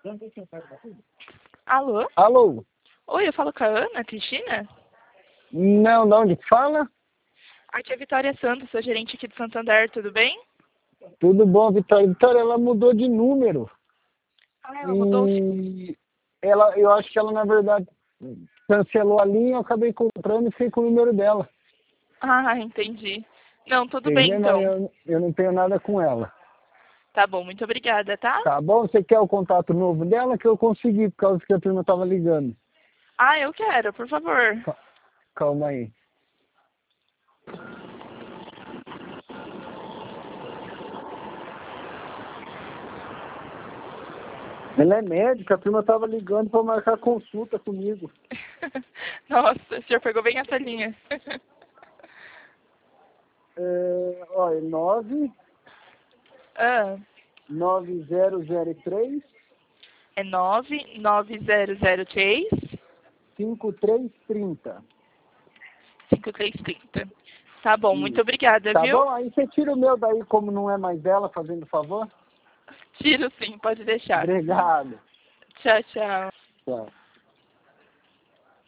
Alô? Alô? Oi, eu falo com a Ana Cristina? Não, de onde que fala? Aqui é a Vitória Santos, sou gerente aqui de Santander, tudo bem? Tudo bom, Vitória? Vitória, ela mudou de número. Ah, ela mudou. Eu acho que ela, na verdade, cancelou a linha, eu acabei comprando e fiquei com o número dela. Ah, entendi. Não, tudo bem Entendeu? então. Eu não tenho nada com ela. Tá bom, muito obrigada, tá? Tá bom? Você quer o contato novo dela que eu consegui, por causa que a turma tava ligando. Ah, eu quero, por favor. Calma aí. Ela é médica, a turma tava ligando para marcar consulta comigo. Nossa, o senhor pegou bem essa linha. Olha, 9 Ah, 9003 é 99003 5330. 5330. Tá bom, muito Isso. obrigada, Tá viu? bom? Aí você tira o meu daí, como não é mais dela, fazendo favor? Tiro sim, pode deixar. Obrigado. Tchau, tchau. Tchau.